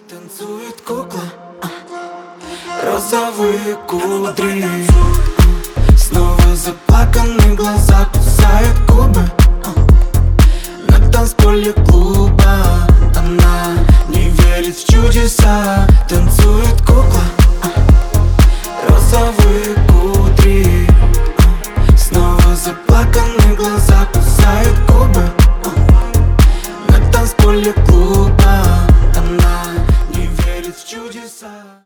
Танцует кукла, розовые кудри, снова заплаканные глаза, кусает губы. На танцполе клуба она не верит в чудеса. Танцует кукла, розовые кудри, снова заплаканные глаза, кусает